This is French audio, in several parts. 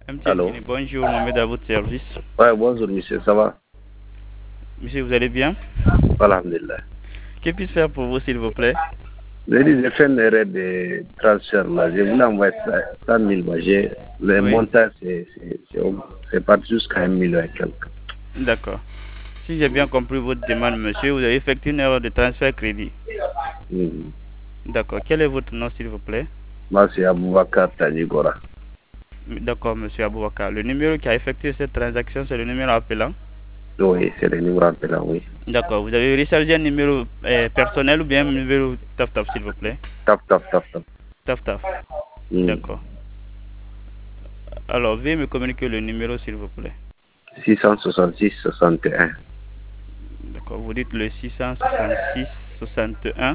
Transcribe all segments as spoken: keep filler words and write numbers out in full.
M T N Allô? Guinée, bonjour, Mohamed à votre service. Ouais, bonjour monsieur, ça va? Monsieur, vous allez bien? Alhamdulillah. Que puis-je faire pour vous, s'il vous plaît? J'ai dit, j'ai fait une erreur de transfert là. Je voulais envoyer cent mille. Moi, j'ai, le Oui, montant, c'est, c'est, c'est, c'est parti jusqu'à un million et quelques. d'accord. Si j'ai bien compris votre demande, monsieur, vous avez effectué une erreur de transfert crédit. Mm. D'accord. Quel est votre nom, s'il vous plaît? Moi, c'est Aboubakar Tanigora. D'accord, monsieur Aboubakar. Le numéro qui a effectué cette transaction, c'est le numéro appelant? Oui, c'est le numéro appelant, oui. D'accord. Vous avez rechargé un numéro euh, personnel ou bien un numéro taf taf, s'il vous plaît? Tap, tap, tap, tap. Taf taf. Mm. D'accord. Alors, veuillez me communiquer le numéro, s'il vous plaît. six cent soixante-six soixante et un. D'accord. Vous dites le six cent soixante-six soixante-et-un.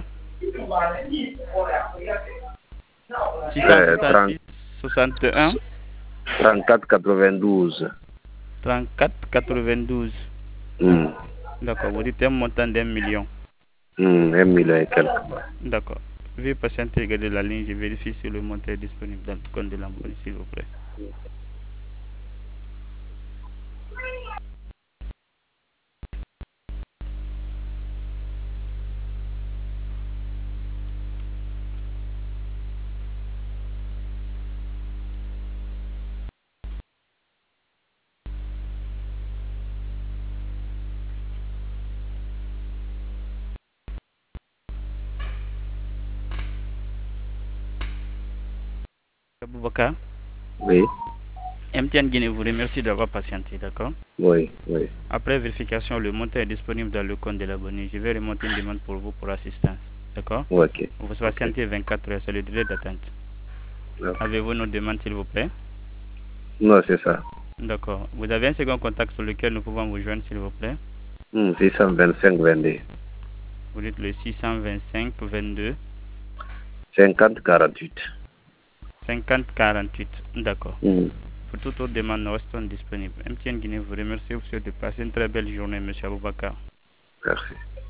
Euh, trente, six cent soixante-six soixante-et-un trente-quatre quatre-vingt-douze. trente-quatre quatre-vingt-douze. Mm. D'accord. Vous dites un montant d'un million. Mm, un million et quelques. D'accord. Veuillez patienter et garder la ligne. Je vérifie si le montant est disponible dans le compte de l'employé, s'il vous plaît. Aboubakar, Oui, M T N Guinée vous remercie d'avoir patienté, d'accord? oui, oui. Après vérification, le montant est disponible dans le compte de l'abonné. Je vais remonter une demande pour vous pour assistance, d'accord? Ok, Vous ok. patientez vingt-quatre heures, c'est le délai d'attente. Ok. Avez-vous nos demandes, s'il vous plaît? Non, c'est ça. D'accord. Vous avez un second contact sur lequel nous pouvons vous joindre, s'il vous plaît? Mm, six cent vingt-cinq vingt-deux. Vous dites le six cent vingt-cinq vingt-deux cinquante quarante-huit. cinquante quarante-huit. D'accord. Mm. Pour toute autre demande, nous restons disponibles. M T N Guinée vous remercie. Vous souhaite de passer une très belle journée, monsieur Aboubakar. Merci.